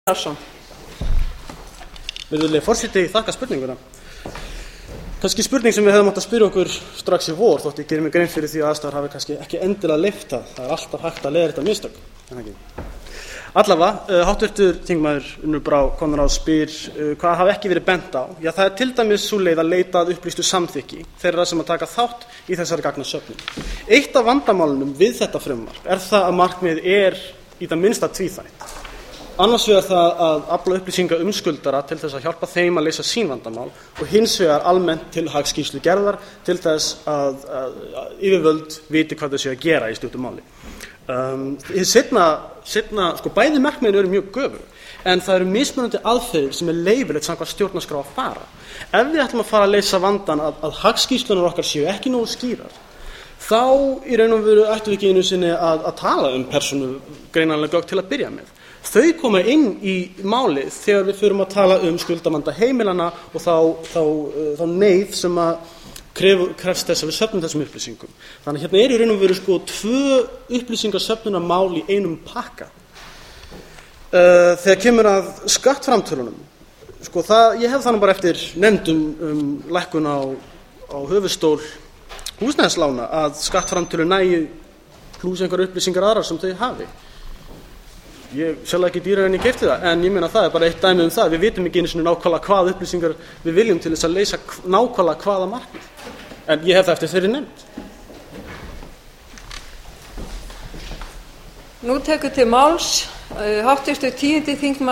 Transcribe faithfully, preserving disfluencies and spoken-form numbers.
Virðulegi forseti, ég þakka spurninguna. Kannski spurning sem við hefðum átt að spyrja okkur strax í vor, þótt ég gerir mig grein fyrir því að aðstæður hafi kannski ekki endilega leyft það. Það er alltaf hægt að leiðrétta mistök, en ekki. Allavega, uh, háttvirtur þingmaður Unnur Brá Konráðs spyr uh, hvað hafi ekki verið bent á. Já, það er til dæmis sú leið að leita að upplýstu samþykki þeirra sem að taka þátt í þessari gagnasöfnun. Eitt af vandamálunum við þetta frumvarp er það að markmið er í það minnsta tvíþætt. Annars vegar það að afla upplýsinga um skuldara til þess að hjálpa þeim að leysa sín vandamál og hins vegar almennt til hagskýrslugerðar til þess að, að, að yfirvöld viti hvað þau séu að gera í stuttu máli. Um, setna, setna, sko, bæði markmiðin eru mjög göfug, en það eru mismunandi aðferðir sem er leyfilegt samkvæmt stjórnarskrá að fara. Ef við ætlum að fara að leysa vandann að, að hagskýrslunar okkar séu ekki nógu skýrar, þá í raun og veru ættum við ekki einu sinni að, að tala um persónugreinanleg gögn til að byrja með. Þau koma inn í málið þegar við förum að tala um skuldavanda heimilanna og þá, þá, þá neyð sem að kref, krefst þess að við söfnum þessum upplýsingum. Þannig hérna er í raun og veru sko tvö upplýsingasöfnunarmál í einum pakka. Uh, þegar kemur að skattframtölunum, sko það, ég hef þannig bara eftir nefndum um lækkun á, á höfuðstól húsnæðislána að skattframtölu nægi plús einhverjar upplýsingar aðrar sem þau hafi. Ég selja ekki dýrar en ég keypti það, en ég meina það er bara eitt dæmi um það. Við vitum ekki einu sinni nákvæmlega hvaða upplýsingar við viljum til þess að leysa nákvæmlega hvaða markmið. En ég hef það eftir þeirri nefnd. Nú tekur til máls uh, háttvirtur tíundi þingmaður